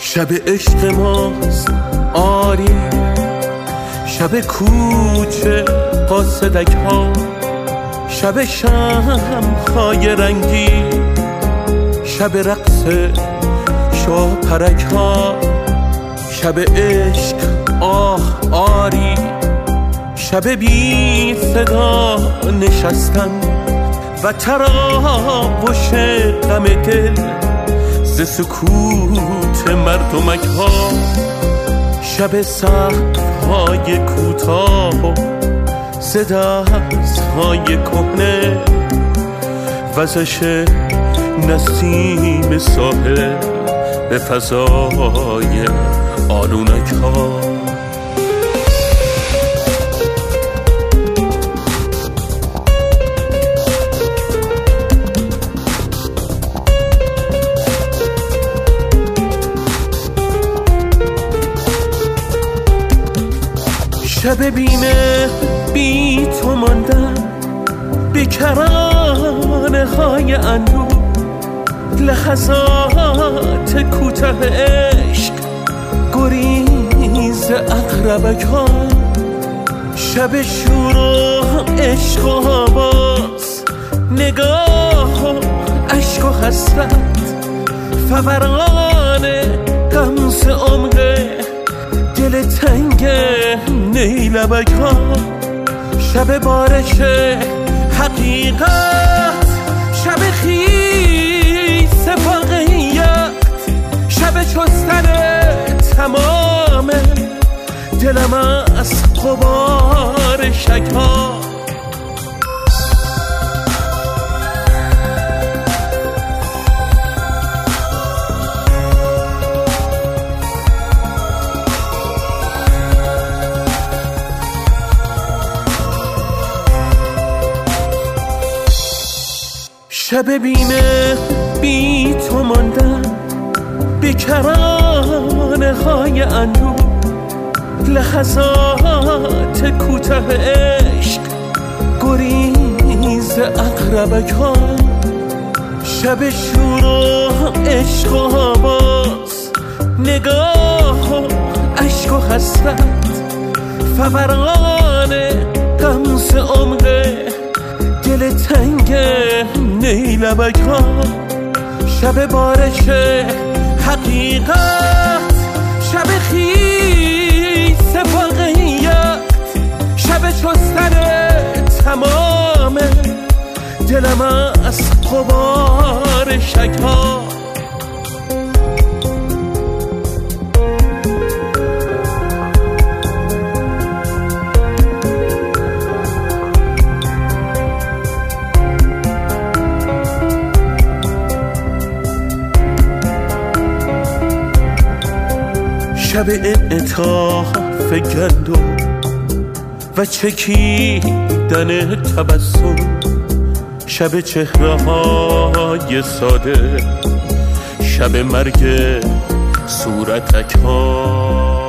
شب عشق ماست آری، شب کوچه قاصدک ها، شب شمع‌های رنگی، شب رقص شاپرک ها، شب عشق آه آری، شب بی صدا نشستن و تراوش غم دل ز سکوت مردمک ها، شب سقف‌های کوتاه و ز دست‌های کهنه، وزش نسیم ساحل به فضای آلونک ها. شب بیمه بی تو ماندن به کرانه های اندوه، لحظات کوتاه عشق گریز اقربک ها، شب شور و عشق و آواز، نگاه و عشق و حسرت، فوران غمز عمق دل تنگ نیلبک ها، شب بارش حقیقت، شب خیس واقعیت، شب چستن تمام دلم از غبار شک ها. شب بیمه بی تو ماندن به کرانه های اندوه، لحظات کوتاه عشق گریز اقربک ها، شب شور و عشق و آواز، نگاه و عشق و حسرت، فوران غمز عمق دل تنگ نیلبک ها، شب بارش حقیقت، شب خیس واقعیت، شب چستن تمام دلم از غبار شک ها. شب انعطاف گندم و چکیدن تبسم، شب چهره های ساده، شب مرگ صورتک ها.